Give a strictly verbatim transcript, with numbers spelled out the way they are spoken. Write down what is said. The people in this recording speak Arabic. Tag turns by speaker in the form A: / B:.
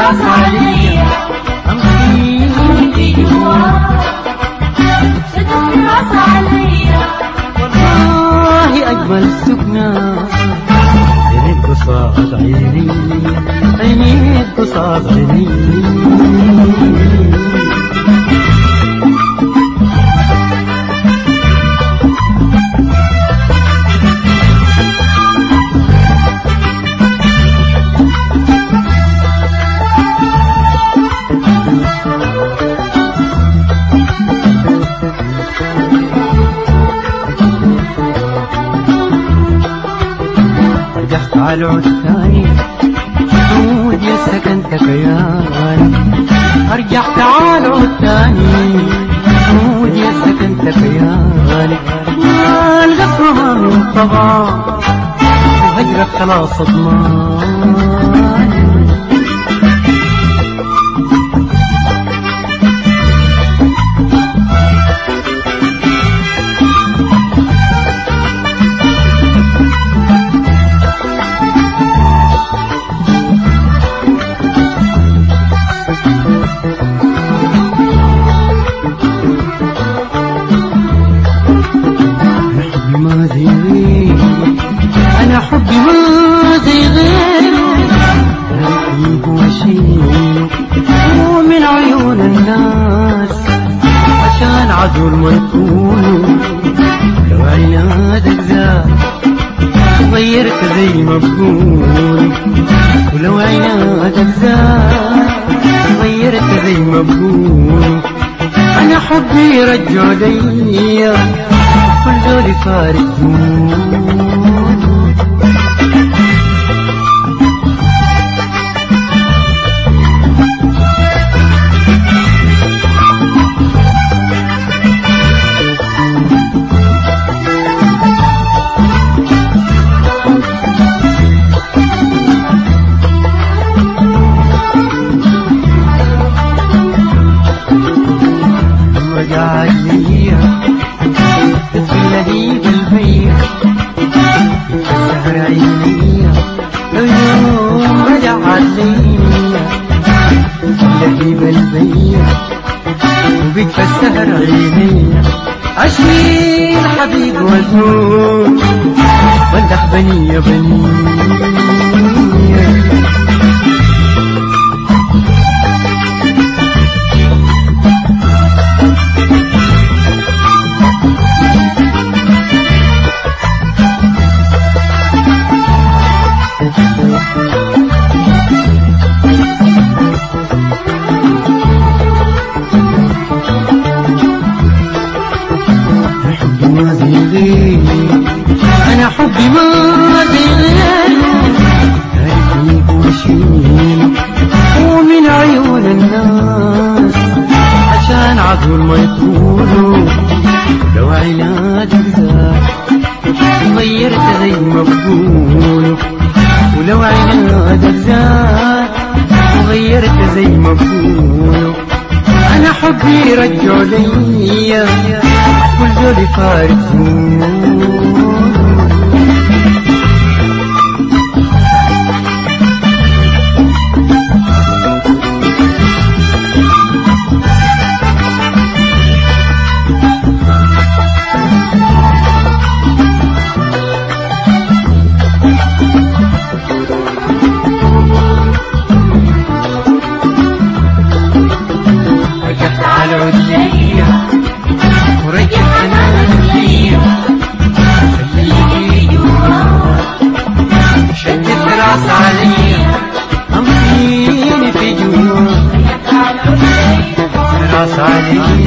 A: راس عليا أمشي في جوا شدت راس عليا والله أجمل سكنة عينيك قصاد عيني عينيك قصاد عيني على الثاني عود يا سكنت كياني ارجع تعال الثاني عود يا سكنت كياني القصرها من طغى وهجرك خلاص اضماني أنا حبي ما زي غيره رقيق وشيله ومن عيون الناس عشان عدول ما يكونوا لو عنادك زاد غيرت زي ما بقول ولو عنادك زاد غيرت زي ما بقول أنا حبي رجع ليا كل دول فارقون رجع ليا تسلهي بالبيت سهر عينيا اليوم رجع ليا تسلهي بالبيت وبتفسر عينيا عشرين حبيب وزور والدح بني يا بني أنا حبي ما زي غيره رقيق وشيله ومن عيون الناس عشان عدول ما يطولوا لو عنادك زاد غيرت زي ما بقولوا ولو عنادك زاد غيرت زي ما بقولوا أنا حبي رجع ليا كل دول فارقون رجعت على عدلية ورجعت على عدلية خليكي جوا شدت راس عليا أمشيني في جوا راس عليا